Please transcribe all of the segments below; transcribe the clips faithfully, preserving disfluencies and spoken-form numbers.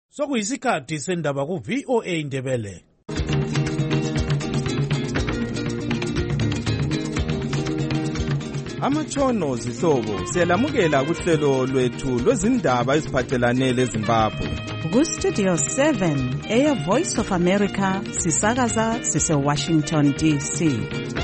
Sokuyisikhathi sendaba ku V O A Indebele. Amatshono zihlobo siyalamukela kuhlelo lwethu lwezindaba eziphathelane leZimbabwe. Ku Studio seven eya Voice of America sisakaza sise Washington D C.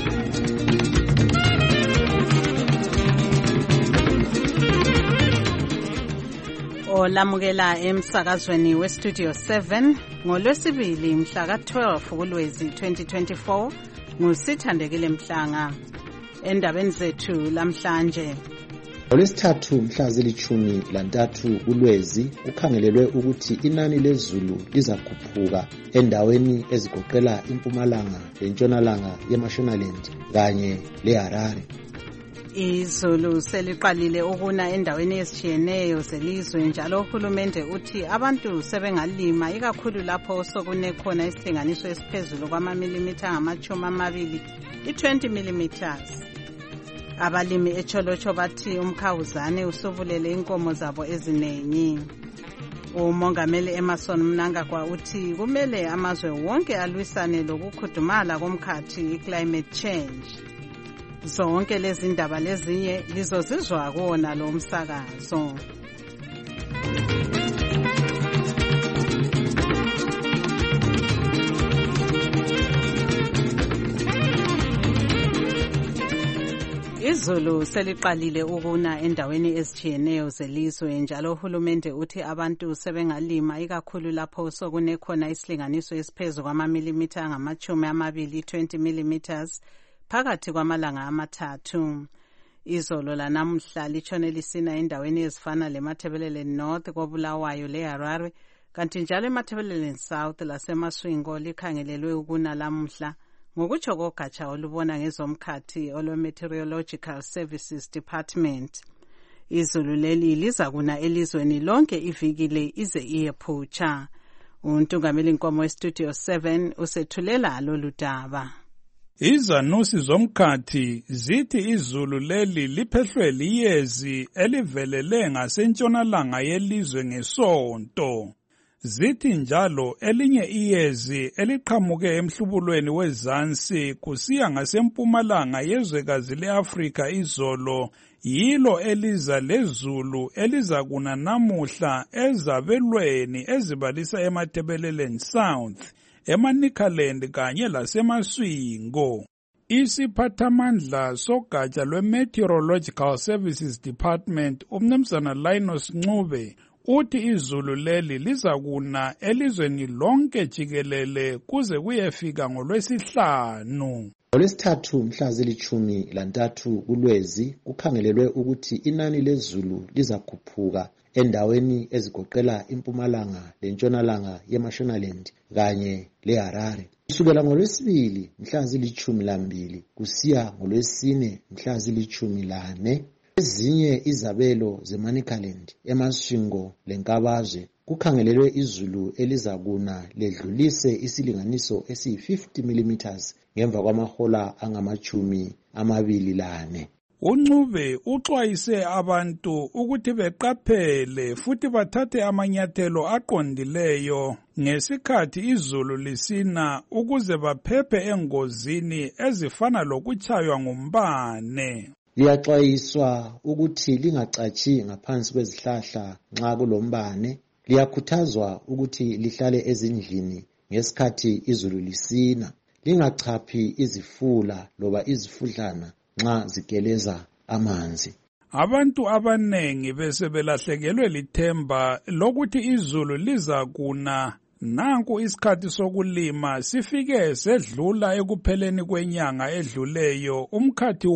Olamukela emsakazweni we Studio seven ngolwesibili mhla ka twelve kuLwezi twenty twenty-four nguSithandekile Mhlanga. Endabeni zethu lamhlanje, ngolwesithathu mhla zilithumi lantathu kuLwezi kukhangelelwe ukuthi inani lezulu lizakhuphuka endaweni ezigoqela impumalanga lentshonalanga yeMashonaland kanye leHarare. Izulu seliqalile ukuna endaweni ezitshiyeneyo zelizwe, njalo uhulumende uthi abantu sebengalima ikakhulu lapho sokune khona isilinganiso esiphezulu kwamamilimitha angamachumi amabili i-twenty millimeters. Abalimi eCholocho bathi umkhawuzane usubulele inkomo zabo eziningi. Umongameli Emerson Mnangagwa uthi kumele amazwe wonke alwisane lokukhudumala komkhathi i-climate change. Zonke lezi ndaba lezinye lizozizwa kuwona lo msakazo. Izulu seliqalile ukuna endaweni ezitshiyeneyo zelizwe, njalo uhulumende uthi abantu sebengalima ikakhulu lapho sokune khona isilinganiso esiphezulu kwamamilimitha angamachumi amabili twenty millimeters phakathi kwamalanga amathathu. Izolo lanamuhla litshone lisina endaweni ezifana leMatabeleland North koBulawayo leHarare, kanti njalo eMatabeleland South laseMaswingo likhangelelwe ukuna lamuhla, ngokutsho kogatsha olubona ngezomkhathi olwe-Meteorological Services Department. Izulu leli liza kuna elizweni lonke ivikile ize iyephutsha. Untungameli Nkomo weStudio seven usethulela lolu daba. Izanusi zomkhathi zithi izulu leli liphehlwe liyezi elivelele ngasentshonalanga yelizwe ngesonto. Zithi njalo elinye iyezi eliqhamuke emhlubulweni wezansi kusiya ngasempumalanga yezwekazi leAfrika izolo yilo eliza lezulu elizakuna namuhla ezabelweni ezibalisa eMatabeleland South, eManicaland kanye laseMaswingo. Isiphathamandla sogatsha lwe-Meteorological Services Department umnumzana Linus Ncube uthi izulu leli lizakuna elizweni lonke jikelele kuze kuyefika ngolwesihlanu. Ngolwesithathu mhla zilithumi lantathu kuLwezi kukhangelelwe ukuthi inani lezulu lizakhuphuka endaweni ezigoqela impumalanga lentshonalanga yeMashonaland kanye leHarare. Kusukela ngolwesibili mhla zilithumi lambili kusiya ngolwesine mhla zilithumi lane, ezinye izabelo zeManicaland, eMaswingo leNkabazwe kukhangelelwe izulu elizakuna ledlulise isilinganiso esiyi-fifty millimeters ngemva kwamahola angamachumi amabili lane. uNcube uxwayise abantu ukuthi beqaphele futhi bathathe amanyathelo aqondileyo ngesikhathi izulu lisina ukuze baphephe engozini ezifana lokutshaywa ngumbane. Liyaxwayiswa ukuthi lingacatshi ngaphansi kwezihlahla nxa kulombane. Liyakhuthazwa ukuthi lihlale ezindlini ngesikhathi izulu lisina. Lingachaphi izifula loba izifudlana nxa zigeleza amanzi. Abantu abanengi bese belahlekelwe lithemba lokuthi izulu lizakuna. Nanku isikhathi sokulima sifike sedlula ekupheleni kwenyanga edluleyo, umkhathi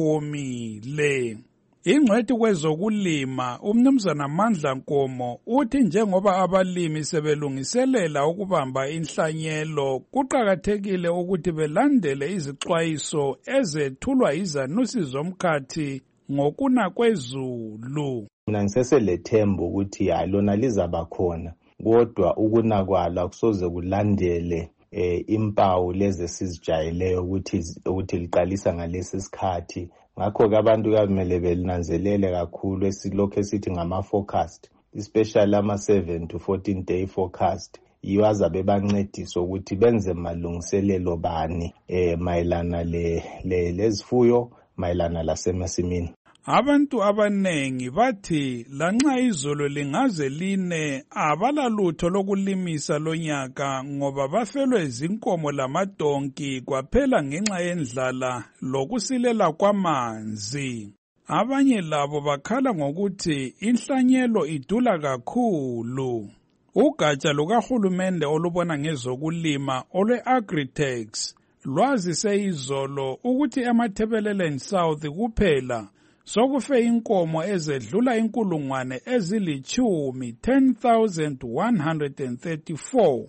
womile. Ingcwethi kwezokulima umnumzana Mandla Nkomo uthi njengoba abalimi sebelungiselela ukubamba inhlanyelo, kuqakathekile ukuthi belandele izixwayiso ezethulwa izanusi zomkhathi ngokuna kwezulu. Mina ngiseselethemba ukuthi hayi lona lizaba khona, kodwa ukuna kwalo akusoze kulandele eh, impawu lezi sizijayeleyo ukuthi ukuthi liqalisa ngalesi sikhathi. Ngakho ke abantu kumele belinanzelele kakhulu esilokho esithi ngama forecast especially ama seven to fourteen day forecast yiwo azabe bancedisa ukuthi benze malungiselelo bani eh mayelana le lezifuyo mayelana lasemasimini. Abantu abanengi bathi lanxa izolo lingaze line abalalutho lokulimisa lonyaka ngoba bafelwe izinkomo lamadonki kwaphela ngenxa yendlala lokusilela kwamanzi. Abanye labo bakhala ngokuthi inhlanyelo idula kakhulu. Ugatsha lukahulumende olubona ngezokulima olwe-Agritex lwazise izolo ukuthi eMatabeleland South kuphela sokufe inkomo ezedlula inkulungwane ezilichumi ten thousand one hundred thirty-four.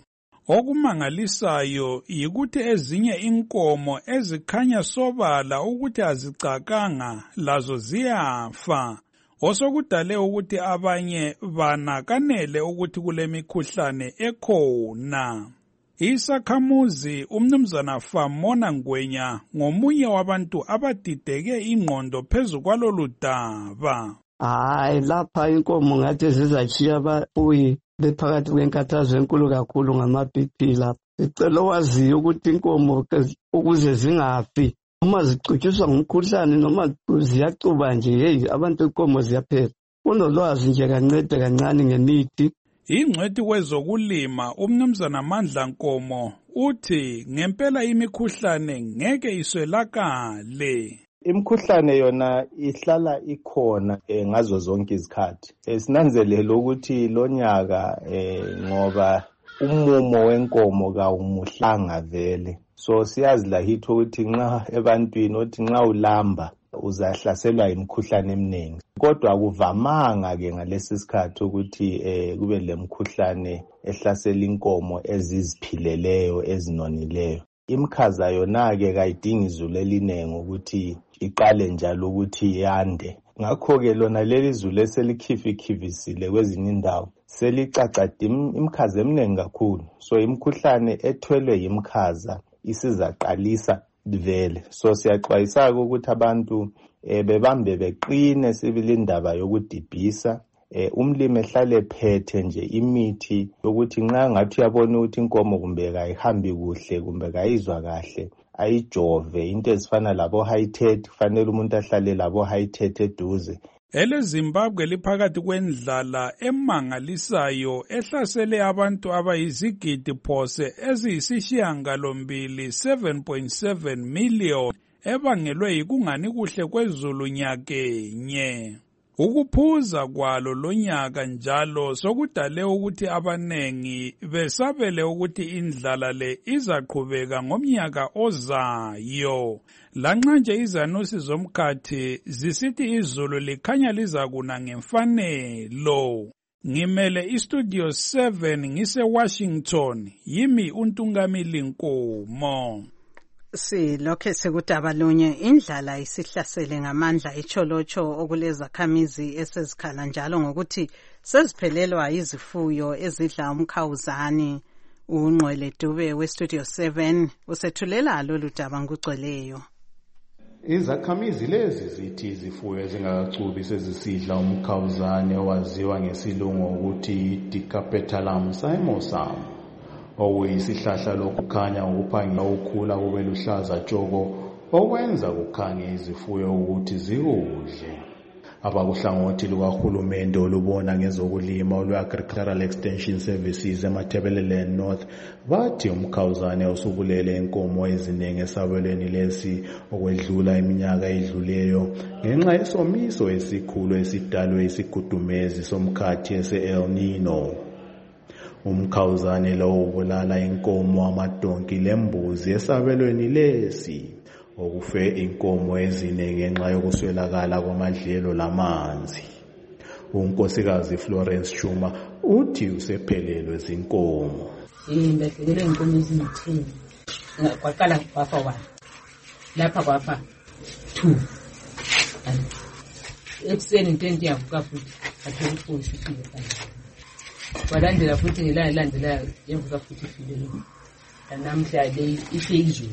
Okumangalisayo yikuthi ezinye inkomo ezikhanya sobala ukuthi azicakanga lazo ziyafa. Osokudale ukuthi abanye banakanele ukuthi kulemikhuhlane ekhona. Isakhamuzi umnumzana Famona Ngwenya ngomunye wabantu abadideke ingqondo phezu kwalolu daba. Hayi lapha inkomo ngathi zizachiya abafuyi bephakathi kwenkathazo enkulu kakhulu ngama B P lapha. Sicela waziyo ukuthi inkomo ukuze zingafi uma zicutshiswa ngumkhuhlane noma ziyacuba nje hey abantu inkomo ziyaphela. Unolwazi nje kancede kancane ngemithi. Ingcwethi wezokulima umnumzana Mandla Nkomo uthi ngempela imikhuhlane ngeke iswelakale. Imikhuhlane yona ihlala ikhona eh, ngazo zonke izikhathi. Esinanzelela ukuthi lonyaka eh, ngoba umumo wenkomo kawumuhlanga vele. So siyazi la hitho ukuthi nxa ebantwini othi nxa ulamba uzahlaselwa imikhuhlane eminingi. Kodwa akuvamanga ke ngalesi sikhathi ukuthi eh kube lemikhuhlane ehlasela inkomo eziziphileleyo ezinonileyo. Imkhaza yona ke kayidingi izulu elinengi ukuthi iqale njalo ukuthi yande. Ngakho ke lona leli izulu eselikhifikhivisile kwezinye indawo selicacada imkhaza eminingi kakhulu. So imkhuhlane ethwelwe yimkhaza isizaqalisa vele. So siyaxwayisa ukuthi abantu eh bebambe beqine sibili indaba yokudibhisa. Eh umlimi ehlale phethe nje imithi ukuthi nxa ngathi uyabona ukuthi inkomo kumbe kayihambi kuhle kumbe kayizwa kahle ayijove into ezifana labo Hytet kufanele umuntu ahlale labo Hytet eduze. Ele Zimbabwe liphakathi kwendlala emangalisayo ehlasele abantu abayizigidi phose eziyisishiyangalombili seven point seven million ebangelwe yikungani kuhle kwezulu nyakenye. Ukuphuza kwalo lonyaka njalo sokudale ukuthi abanengi besabele ukuthi indlala le izaqhubeka ngomnyaka ozayo. Lanxa nje izanusi zomkhathi zisithi izulu likhanya lizakuna ngemfanelo. Ngimele istudio seven ngise Washington yimi uNtungamili Nkomo. Si lokho sekudaba lunye indlala isihlasele ngamandla echolocho okuleza khamizi esezikhala njalo ngokuthi seziphelelwa izifuyo ezidla umkhawuzani. Ungqwele Dube we Studio seven usethulela lolu daba ngugcweleyo. Izakhamizi lezi zithi izifuyo ezingakacubi sezisidla umkhawuzane owaziwa ngesilungu ukuthi Dicapetalum simosum. Okuyisihlahla lokukhanya ukuphanga ukukhula kube luhlaza tshoko okwenza kukhange izifuyo ukuthi zikudle. Abakuhlangothi lukahulumende olubona ngezokulima olwe-Agricultural Extension Services eMatabeleland North bathi umkhawuzane usubulele inkomo eziningi esabelweni lesi okwedlula iminyaka edluleyo ngenxa yesomiso esikhulu esidalwe isigudumezi somkhathi ese-El Nino. Umkhawuzane lo ubulala inkomo amadonki lembuzi esabelweni lesi okufe inkomo eziningi ngenxa yokuswelakala kwamadlelo lamanzi. Unkosikazi Florence Chuma uthi usephelelwe zinkomo. Eh ndahlekele inkomo ezimthini. Kwaqala kwafa one. Lapha kwafa two. Ebuseni intente yavuka futhi athola iphone sifile phansi. Walandela futhi ngelalandelayo yavuka futhi ifile. Namhla le ifeyizulu.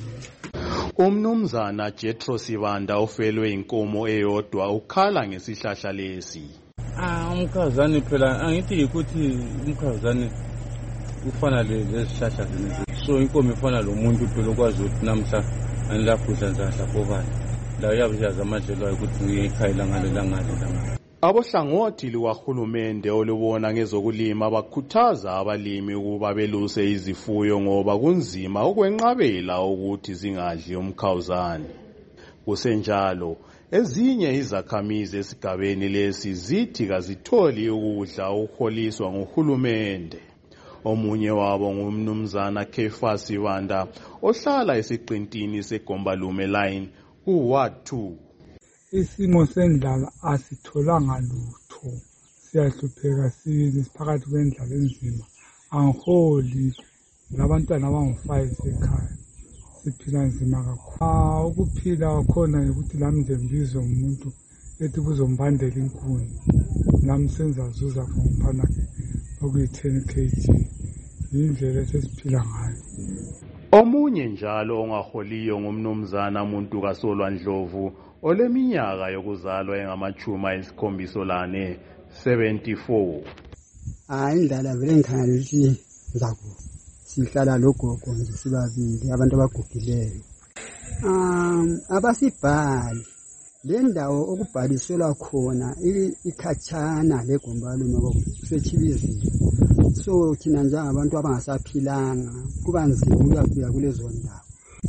Umnumzana Jethro Sibanda ofelwe inkomo eyodwa ukhala ngesihlahla lesi. Ah, umkhawuzane phela angithi ukuthi umkhawuzane ufana lezihlahla zemizi. So inkomo ifana lo muntu phela okwazi ukuthi namhla anilaphuza nzahla bobani. La uyabuyaza amadlelo ayo ukuthi ngiyikhayela ngalela ngalela. Abohlangothi lukahulumende olubona ngezokulima bakhuthaza abalimi ukuba beluse izifuyo ngoba kunzima ukwenqabela ukuthi zingadli umkhawuzane. Kusenjalo, ezinye izakhamizi esigabeni lesi zithi kazitholi ukudla okuholiswa nguhulumende. Omunye wabo ngumnumzana Kefas Sibanda ohlala esiqintini seGombalume line ku-Ward two. Isimo sendlala asitholanga lutho, siyahlupheka sibili siphakathi kwendlala enzima, angiholi labantwana abangu-five ekhaya, siphila nzima kakhulu. Ukuphila khona ukuthi lami nje ngibizwe umuntu ethi kuzombandela inkuni, nami senzazuza for umphana okuyi-ten kilograms, yindlela esesiphila ngayo. Omunye njalo ongaholiyo ngumnumzana Muntu Kasolwa Ndlovu oleminyaka yokuzalwa engamachumi ayisikhombisa lane, seventy-four. Hayi indlala vele ngikhangalisi nzaku. Sihlala logogo nje sibabili abantu abagugileyo. Um abasibhali le ndawo okubhaliselwa khona ikhatshana leGombalume kusechibizini. So thina njengabantu abangasaphilanga kuba nzima ukuyafika kulezo ndawo.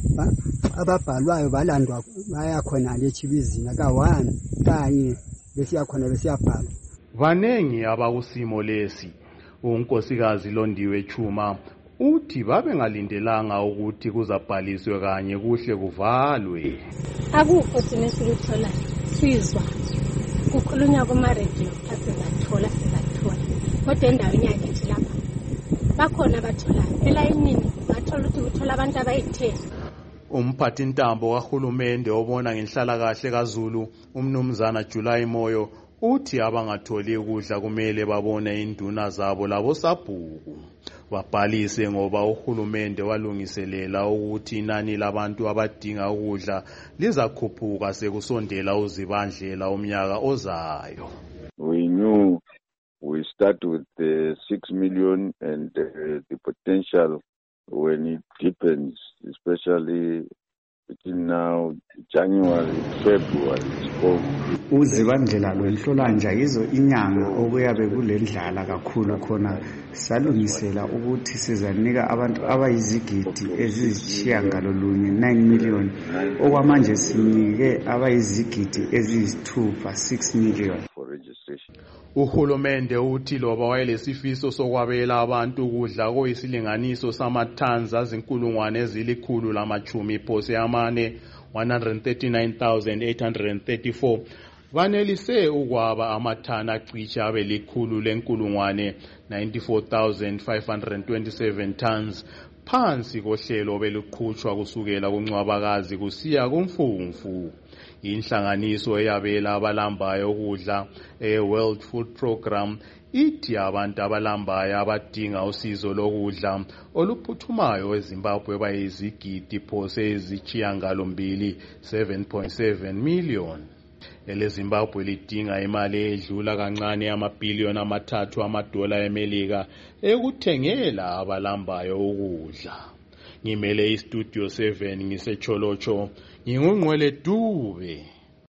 Ababhalwayo balandwa baya khona lechibizini ka one kanye besiya khona besiyabhala. Vanengi abakusimo lesi. Unkosikazi Londiwe Chuma uthi babe ngalindelanga ukuthi kuzabhaliswe kanye kuhle kuvalwe. Akukho sinesiluthola sizwa kukhulunywa kuma radio phathi zathola sizathola kodwa endaweni yakithi lapha bakhona abathola elayinini bathola ukuthi kuthola abantu abayithe. Umphathi ntambo kahulumende obona ngenhlalakahle kaZulu umnumzana July Moyo uthi abangatholi ukudla kumele babone induna zabo labo sabhuku babhalise ngoba uhulumende walungiselela ukuthi inani labantu abadinga ukudla lizakhuphuka sekusondela uzibandlela umnyaka ozayo. We knew we start with the six million and uh, the potential when it deepens, especially between now January, February, it's cold. Uzibandlela lwenhlolanja yizo inyanga okuyabe kulendlala kakhulu khona salungisela ukuthi sizanika abantu abayizigidi ezishiyangalolunye nine million okwamanje sinike abayizigidi eziyisithupha six million for registration. Uhulumende uthi loba wayelesifiso sokwabela abantu ukudla koyisilinganiso samathans azinkulungwane ezilikhulu lamachumi phose amane one hundred thirty-nine thousand eight hundred thirty-four vanelise ukwaba amathana acishe abe likhulu lenkulungwane ninety-four thousand five hundred twenty-seven tons phansi kohlelo beluqhutshwa kusukela kuNcwabakazi kusiya kuMfumfu. Inhlanganiso eyabela abalambayo ukudla e-World Food Program ithi abantu abalambayo abadinga usizo lokudla oluphuthumayo eZimbabwe bayizigidi phose eziyisishiyagalombili, seven point seven million. EleZimbabwe lidinga imali edlula kancane amabhiliyoni amathathu amadola eMelika ekuthengela abalambayo ukudla. Ngimele iStudio seven ngisecholocho ngingungqwele Dube.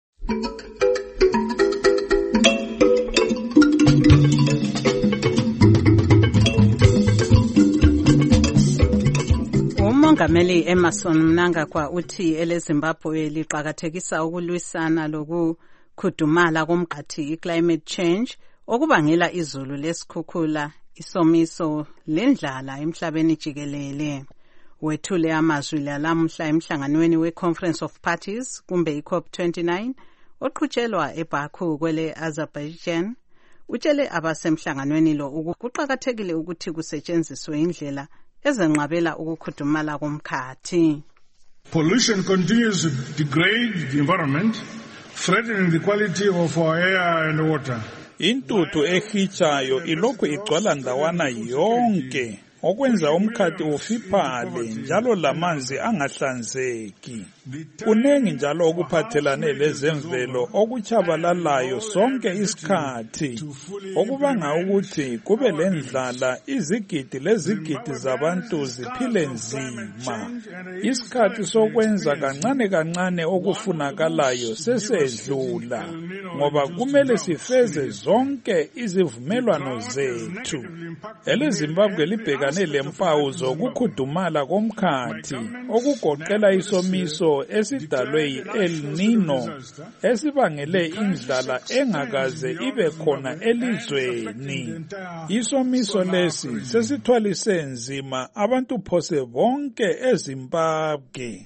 uMongameli Emmerson Mnangagwa uthi eleZimbabwe liqhakathekisa ukulwisana lokukhudumala komqathi i-climate change okubangela izulu lesikhukhula, isomiso lendlala emhlabeni jikelele. Wethule amazwi lalamhla emhlanganweni we-Conference of Parties kumbe i-COP twenty-nine oqhutshelwa eBaku kwele Azerbaijan. Utshele abasemhlanganweni lo ukuqhakathekile ukuthi kusetshenziswe indlela ezenqabela ukukhudumala komkhathi. Pollution continues to degrade the environment, threatening the quality of our air and water. Intuthu ehichayo ilokhu igcwala ndawana yonke okwenza umkhathi ufiphale njalo lamanzi angahlanzeki. Kuningi njalo okuphathelane lezemvelo okuchabalalayo sonke isikhathi, okubanga ukuthi kube lendlala, izigidi lezigidi zabantu ziphile nzima. Isikhathi sokwenza kancane kancane okufunakalayo sesedlula, ngoba kumele sifeze zonke izivumelwano zethu. EleZimbabwe libhekane lempawu zokukhudumala komkhathi, okugoqela isomiso esidalwe yi-El Nino esibangele indlala engakaze ibe khona elizweni. Isomiso lesi sesithwalise nzima abantu phose bonke eZimbabwe.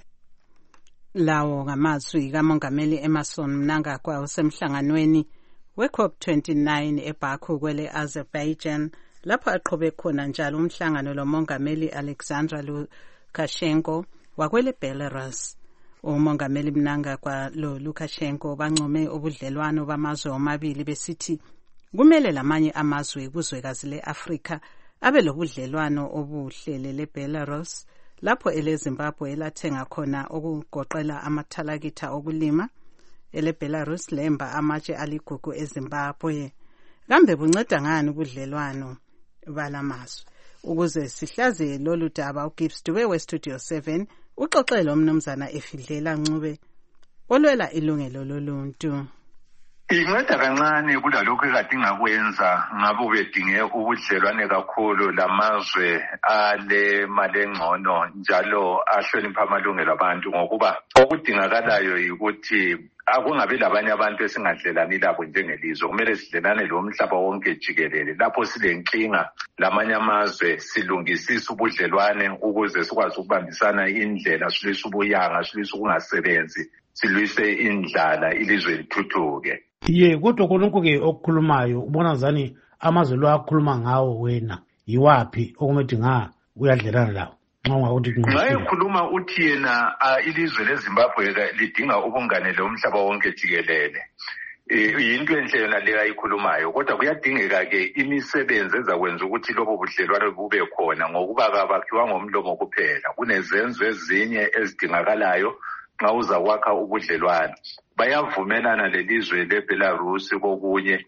Lawo ngamazwi kaMongameli Emmerson Mnangagwa usemhlanganweni we-COP twenty-nine eBaku kwele Azerbaijan, lapho aqhube khona njalo umhlangano loMongameli Alexander Lukashenko wakwele Belarus. UMongameli Mnangagwa lo Lukashenko bancome ubudlelwano bamazwe omabili besithi kumele lamanye amazwe kuzwekazi le-Afrika abe lobudlelwano obuhle le-Belarus, lapho eleZimbabwe elathenga khona okugoqela amathalakitha okulima. Ele-Belarus lemba amatshe aligugu eZimbabwe. Kambe bunceda ngani ubudlelwano balamazwe? Ukuze sihlaze lolu daba, uGibbs Dube we-Studio seven uxoxele umnumzana Efidlela Ncube olwela ilungelo loluntu. Inceda kancane kulalokho ekade ingakwenza ngabe bedinge ubudlelwane kakhulu lamazwe ale mali engcono njalo ahlonipha amalungelo abantu, ngokuba okudingakalayo ukuthi akungabi labanye abantu esingadlelani labo njengelizwe. Kumele sidlelane lo mhlaba wonke jikelele. Lapho silenkinga lamanye amazwe silungisisa ubudlelwane ukuze sikwazi ukubambisana indlela, silwise ubuyanga, silwise ukungasebenzi, silwise indlala, ilizwe lithuthuke. Ye, kodwa konke okukhulumayo ubona zani amazwe lo akhuluma ngawo wena yiwapi okumedi nga uyadlelana lawo? Nxa ekhuluma uthi yena ilizwe leZimbabwe lidinga ubungane lomhlaba wonke jikelele, yinto enhle yona leyo ayikhulumayo, kodwa kuyadingeka ke imisebenzi ezakwenza ukuthi lobo budlelwano bube khona, ngokuba kabakhiwa ngomlomo kuphela. Kunezenzo ezinye ezidingakalayo nxa uzakwakha ubudlelwano. Bayavumelana lelizwe leBelarus kokunye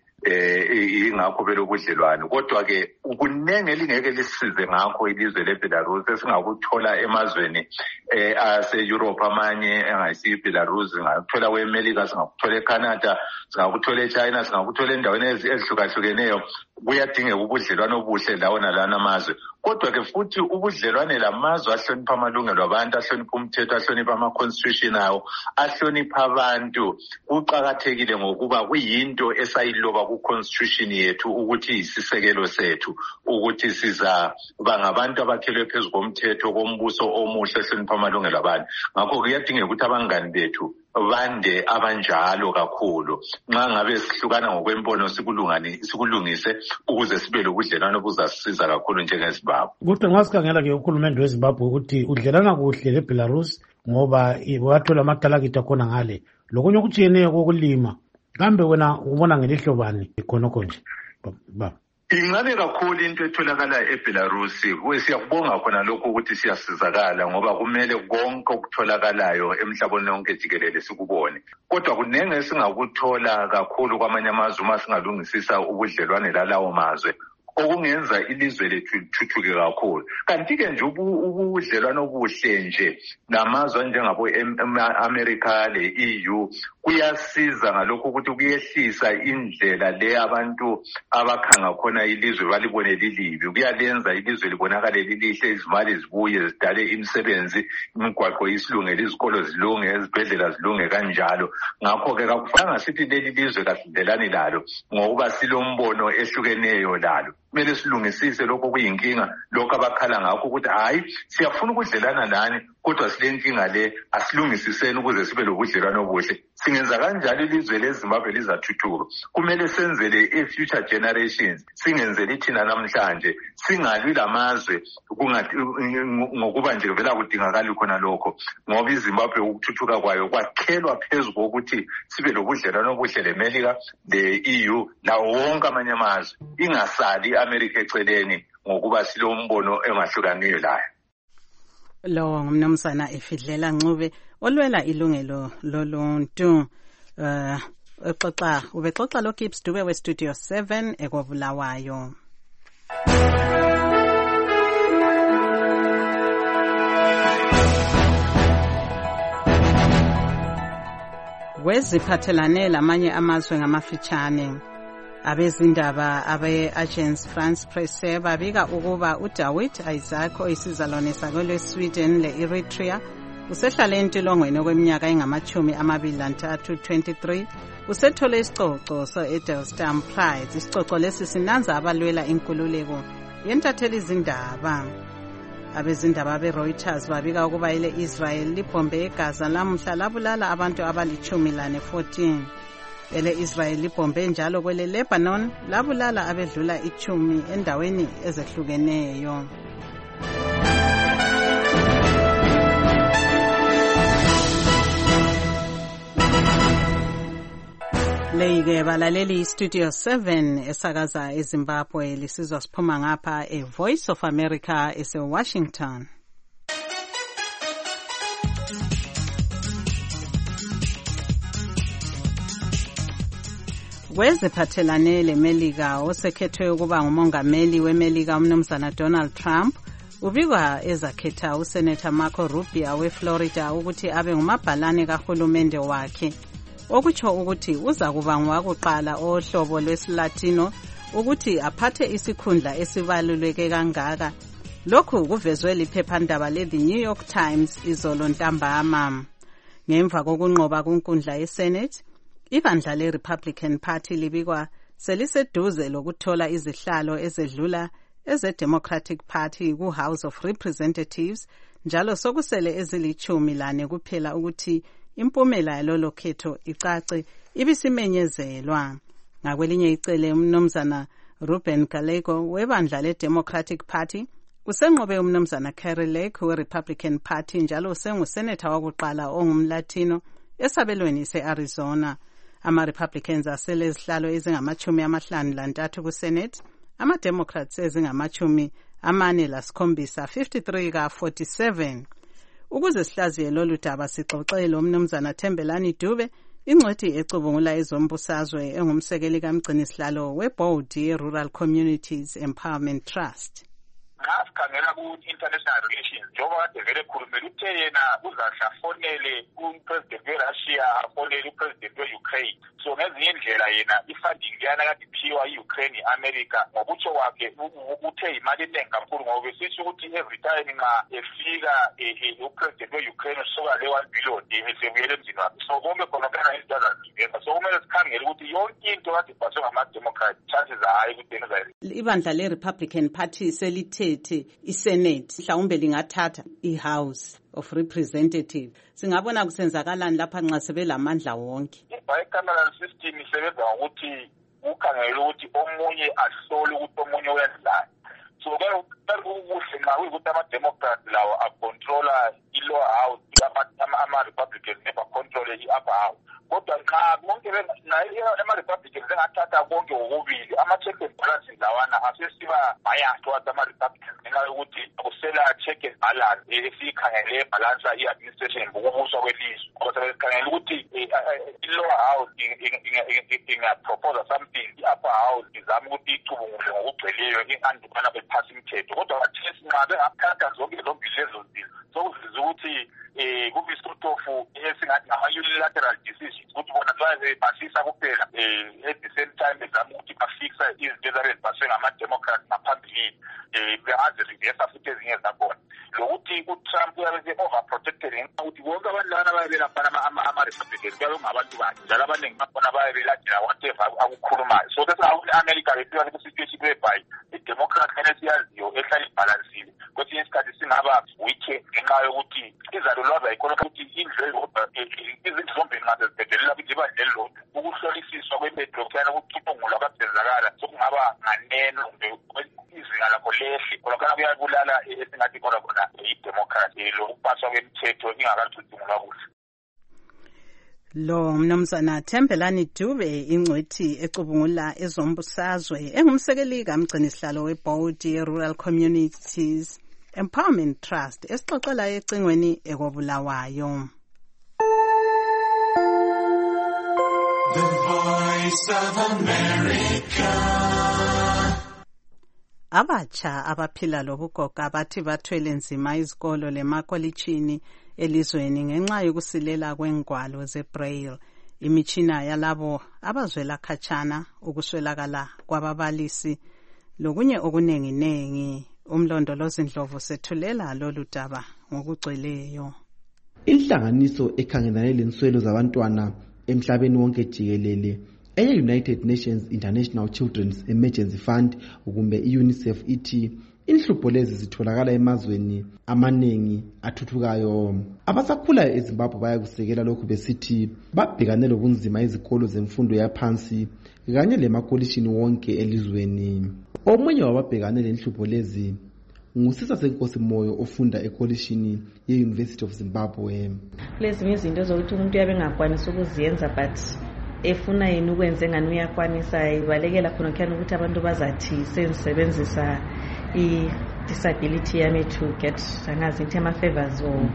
eh ingakho belo ubudlelwano, kodwa ke ukunenge elingeke lisize ngakho ilizwe leBelarus esingakuthola emazweni eh ase-Europe amanye engayisi Belarus, singakuthola kweMelika, singakuthola eCanada, singakuthola eChina, singakuthola endaweni ezihlukahlukeneyo. Kuyadingeka ubudlelwano obuhle lawo nalana amazwe, kodwa ke futhi ubudlelwane lamazwe ahlonipha amalungelo abantu, ahlonipha umthetho, ahlonipha ama-constitution awo, ahlonipha abantu. Kuqakathekile ngokuba kuyinto esayiloba ku-constitution yethu ukuthi isisekelo sethu, ukuthi siza bangabantu abakhelwe phezu komthetho kombuso omuhle ehlonipha amalungelo abantu. Ngakho kuyadingeka ukuthi abangani bethu bande abanjalo kakhulu. Nxa ngabe sihlukana ngokwembono sikulungani sikulungise ukuze sibe lobudlelwano buzasisiza kakhulu njengeZimbabwe. Kodwa nxa sikhangela ke uhulumende weZimbabwe ukuthi udlelana kuhle leBelarus ngoba wathola amathalakitha khona ngale lokunye okutshiyeneyo kokulima. Kambe wena ubona ngelihlo bani khonokho nje? Ba Ingane kakhulu into etholakala eBelarus. Siyakubonga khona lokho ukuthi siyasizakala ngoba kumele konke okutholakalayo emhlabeni wonke jikelele sikubone. Kodwa kunenge singakuthola kakhulu kwamanye amazwe uma singalungisisa ubudlelwane lalawo mazwe, okungenza ilizwe lethu lithuthuke kakhulu. Kanti-ke nje ubudlelwano obuhle nje namazwe njengabo America le-E U kuyasiza ngalokho ukuthi kuyehlisa indlela le abantu abakhanga khona ilizwe balibone lilibi. Kuyalenza ilizwe libonakale lilihle, izimali zibuye zidale imisebenzi, imigwaqo isilungele, izikolo zilunge, ezibhedlela zilunge kanjalo. Ngakho-ke kakufanga sithi leli lizwe kasidlelani lalo ngokuba silombono ehlukeneyo lalo. Kumele silungisise lokho kuyinkinga, lokho abakhala ngakho ukuthi hayi siyafuna ukudlelana lani kodwa silenkinga le, asilungisiseni ukuze sibe lobudlelwano obuhle. Singenza kanjalo ilizwe leZimbabwe lizathuthuka. Kumele senzele i-future generations, singenzele thina namhlanje, singalwi lamazwe ngokuba nje vela kudingakala khona lokho, ngoba iZimbabwe ukuthuthuka kwayo kwakhelwa phezu kokuthi sibe lobudlelwano obuhle leMelika, le-E U lawo wonke amanye amazwe, ingasali iAmerica eceleni ngokuba silombono engahlukaniyo layo. Lo ngumnumzana Efidlela Ncube olwela ilungelo loluntu. Uh, exoxa ubexoxa lo Gibbs Dube we Studio seven ekobulawayo. Weziphathelane lamanye amazwe ngamafitshane. Abezindaba abe-Agence France Presse babika ukuba uDawid Isaac oyisizalwane sakwele Sweden le-Eritrea usehlale entolongweni okweminyaka engamachumi amabili lantathu twenty-three usethole isicoco so-Edelstam Prize. Isicoco lesi sinanza abalwela inkululeko yentatheli izindaba. Abezindaba be-Reuters babika ukuba ile Israel libhombe eGaza lamuhla labulala abantu abalichumi lane fourteen. Ele Israel libhombe njalo kwele Lebanon labulala abedlula ichumi endaweni ezehlukeneyo. Leyike balaleli Studio seven esakaza eZimbabwe lisizwa siphuma ngapha e Voice of America ese Washington. Weziphathelane leMelika osekhethwe ukuba ngumongameli weMelika umnumzana Donald Trump ubikwa ezakhetha uSenator Marco Rubio weFlorida ukuthi abe ngumabhalane kahulumende wakhe, okutsho ukuthi uza kuba ngowakuqala ohlobo lwesiLatino ukuthi aphathe isikhundla esibaluleke kangaka. Lokhu kuvezwe liphephandaba le-The New York Times izolo ntambama. Ngemva kokunqoba kunkundla yeSenate, ibandla le-Republican Party libikwa seliseduze lokuthola izihlalo ezedlula eze-Democratic Party ku-House of Representatives, njalo sokusele ezilichumi lane kuphela ukuthi impumela yalolo khetho icace ibisimenyezelwa. Ngakwelinye icele umnumzana Ruben Gallego webandla le-Democratic Party usenqobe umnumzana Carrie Lake we-Republican Party njalo usenguseneta wakuqala ongumlatino esabelweni se-Arizona. Ama-Republicans asele izihlalo ezingamachumi amahlanu lantathu ku-Senate, ama-Democrats ezingamachumi amane lasikhombisa fifty-three ka forty-seven. Ukuze sihlaziye lolu daba sixoxele umnumzana Thembelani Dube, ingcwethi ecubungula ezombusazwe engumsekeli kamgcinisihlalo weboard ye-Rural Communities Empowerment Trust. Nxa sikhangela ku-international relations njengoba kade vele khulumela uthe yena uzahlafonele upresident we-Russia afonele upresident we-Ukraine. So ngezinye indlela yena ifunding yana kade iphiwa i-Ukraine i-America ngokutsho kwakhe uthe imali eningi kakhulu ngoba besitsho ukuthi every time nxa efika upresident we-Ukraine usuka le one billion esebuyele emzini wakhe. So konke khona kana izinto azaziveza. So kumele sikhangele ukuthi yonke into kade ibhaswe ngama-Democrat chances hayi ukuthi ibandla le-Republican Party selithe iSenate mhlawumbe lingathatha iHouse of Representatives. Singabona kusenzakalani lapha nxa sebelamandla wonke. Bicameral system isebenza ngokuthi ukhangele ukuthi omunye ahlole ukuthi omunye wenzani. So kuhle nxa kuyikuthi ama-Democrat lawo acontrola i-lower house, ama-Republicans nebacontrole i-upper house. Kodwa nxa bonke ama-Republicans engathatha konke ngokubili, ama-check and balances lawana asesiba biased towards ama-Republicans ngenxa yokuthi kusela check and balance esiyikhangele ebhalansa i-administration ngokubuswa kwelizwe. Ngoba sebesikhangele ukuthi i-lower house ingaproposa something, i-upper house izama ukuthi icubungule ngokugcweleyo ingandukana bephasi imithetho. Kodwa bathesi nxa bengaphatha zonke zombili lezo zinto sokuziza ukuthi kube sort of esingathi ngama-unilateral decisions ukuthi bona bayazibhasisa kuphela at the same time bezama ukuthi bafixa izinto ezabezibhaswe ngama-Democrat ngaphambilini bengazi-reversa futhi ezinye zakhona. Lokuthi uTrump uyabe se-overprotected ngenxa ukuthi bonke abantu labana bayabe belaphana ama-Republicans kuyabe kungabantu bakhe njalo abaningi bakhona bayabe belandela whatever akukhulumayo. So bese i-America befika ku-situation whereby i-Democrat kumele siyaziyo ehlala ibhalansile. Kwesinye isikhathi singaba weak ngenxa yokuthi izalulwazi ayikhona ukuthi indlu izinto zombili nxa sezibhedelela ukuthi ibandla elilodwa ukuhlolisiswa kwemedlokuyana ukucubungulwa kwasenzakala sokungaba nganeno izinga lakho lehle khonakana kuyabulala esingathi khona khona i-Democrat lokupaswa kwemithetho ingakacubungulwa kuhle. Lo mnumzana Thembelani Dube ingcwethi ecubungula ezombusazwe engumsekeli kamgcini sihlalo weboard ye-Rural Communities Empowerment Trust esixoxela ecingweni ekobulawayo. The Voice of America. Abatsha abaphila lobugoga bathi bathwele nzima izikolo lemakolitshini elizweni ngenxa yokusilela kwengwalo zebraille, imitshina yalabo abazwela khatshana, ukuswelakala kwababalisi lokunye okunenginengi. Umlondolozi Ndlovu sethulela lolu daba ngokugcweleyo. Inhlanganiso ekhangelane lenswelo zabantwana emhlabeni wonke jikelele eye-United Nations International Children's Emergency Fund kumbe i-UNICEF ithi inhlupho lezi zitholakala emazweni amaningi athuthukayo. Abasakhulayo eZimbabwe bayakusekela lokhu besithi babhekane lobunzima izikolo zemfundo yaphansi kanye lemakolishini wonke elizweni. Omunye wababhekane lenhlupho lezi ngusisa Senkosi Moyo ofunda ekolishini ye-University of Zimbabwe. Lezi izinto zokuthi umuntu yabe ngakwanisa ukuziyenza but efuna yini ukwenza ngani uyakwanisa ibalekela khona khona ukuthi abantu bazathi sensebenzisa i-disability yami to get angazi into ama favors or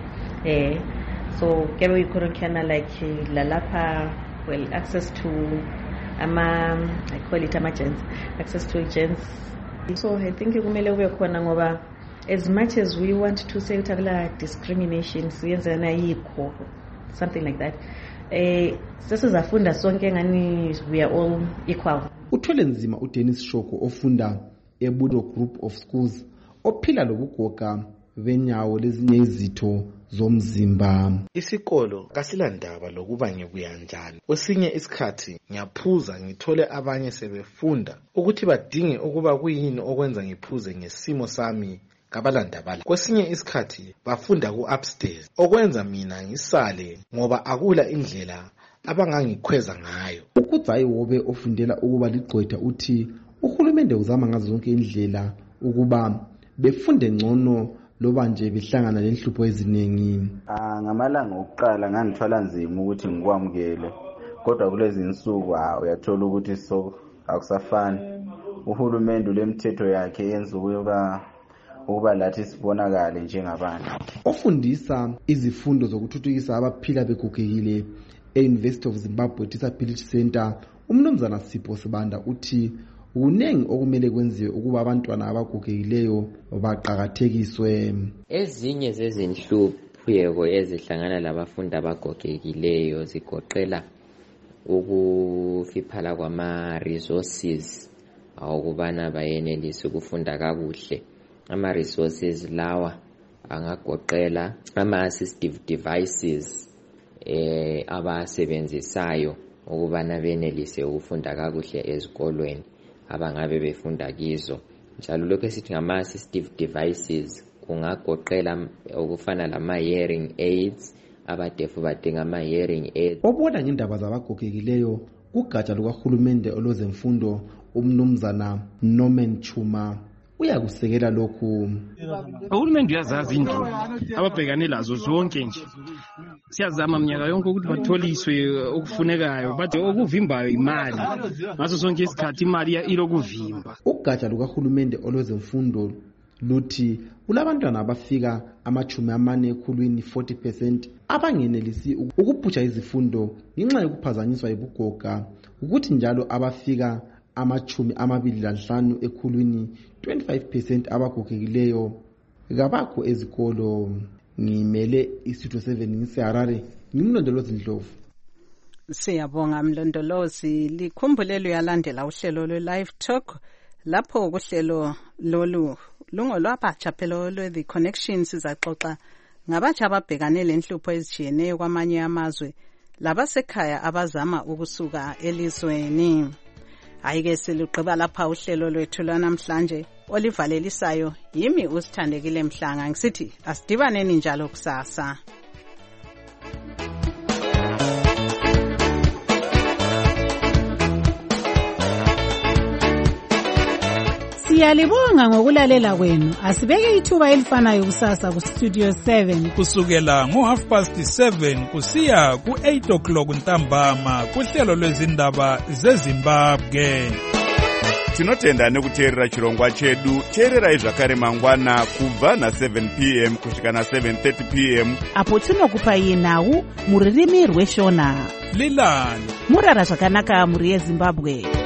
eh so kebe ikhona khona like lalapha well access to ama I call it emergency access to agents. So I think kumele kube khona ngoba as much as we want to say utakula discrimination siyenza na yikho something like that eh sesizafunda sonke ngani we are all equal. Uthwele nzima uDennis Shoko ofunda eBudo Group of Schools ophila lobugoga benyawo lezinye izitho zomzimba. Isikolo kasilandaba lokuba ngibuya njani. Kwesinye isikhathi ngiyaphuza ngithole abanye sebefunda ukuthi badinge ukuba kuyini okwenza ngiphuze ngesimo sami kabalandabala. Kwesinye isikhathi bafunda ku upstairs okwenza mina ngisale ngoba akula indlela abangangikhweza ngayo. Ukudzayi wobe ofundela ukuba ligqwetha uthi uhulumende uzama ngazo zonke indlela ukuba befunde ngcono loba nje behlangana lenhlupho eziningi. Ah ngamalanga okuqala ngangithwala nzima ukuthi ngikwamukele kodwa kulezi insuku uyathola ukuthi so akusafani. Uhulumende ulemthetho yakhe yenza ukuba ukuba lathi sibonakale njengabantu. Ofundisa izifundo zokuthuthukisa abaphila begogekile e-University of Zimbabwe Disability Center umnumzana Sipho Sibanda uthi unengi okumele kwenziwe ukuba abantwana abagogekileyo baqhakathekiswe. Ezinye zezinhlupho ezihlangana labafundi abagogekileyo zigoqela ukufiphala kwama resources awukubana bayenelise ukufunda kakuhle. Ama resources lawa angagoqela ama assistive devices eh abasebenzisayo ukubana benelise ukufunda kakuhle ezikolweni abangabe befunda kizo. Njalo lokho esithi ngama assistive devices kungagoqela okufana lama hearing aids, abadefu badinga ama hearing aids. Obona ngendaba zabagogekileyo kugatsha lukahulumende olozemfundo umnumzana Norman Chuma uyakusekela lokhu. Uhulumende uyazazi into ababhekane lazo zonke nje. Siyazama minyaka yonke ukuthi batholiswe okufunekayo but okuvimbayo imali. Ngaso sonke isikhathi imali ilokuvimba. Ugatsha lukahulumende olozemfundo luthi kulabantwana abafika amachumi amane ekhulwini forty percent abangenelisi ukuphutsha izifundo ngenxa yokuphazanyiswa yibugoga ukuthi njalo abafika amachumi amabili lanhlanu ekhulwini twenty-five percent abagogekileyo kabakho ezikolo. Ngimele isitho seven ngiseharare ngimlondolozi Ndlovu. Siyabonga mlondolozi. Likhumbulelo yalandela uhlelo lwe-live talk lapho kuhlelo lolu lungolwabatsha phela lwe-The Connections sizaxoxa ngabatsha ababhekane lenhlupho ezijiyeneyo kwamanye amazwe labasekhaya abazama ukusuka elizweni. Ayike siluqhiba lapha uhlelo lwethu lwanamhlanje olivalelisayo yimi usithandekile Mhlanga ngisithi asidibaneni njalo kusasa. Siyalibonga ngokulalela kwenu. Asibeke ithuba elifanayo kusasa ku Studio seven kusukela ngo half past seven kusiya ku eight o'clock ntambama kuhlelo lwezindaba zeZimbabwe. Tinotenda nekuteerera chirongwa chedu. Teererai zvakare mangwana kubva na seven p m kusvika na seven thirty p m apo tinokupai nhau muririmi rweshona. Lilani murara zvakanaka muri yeZimbabwe.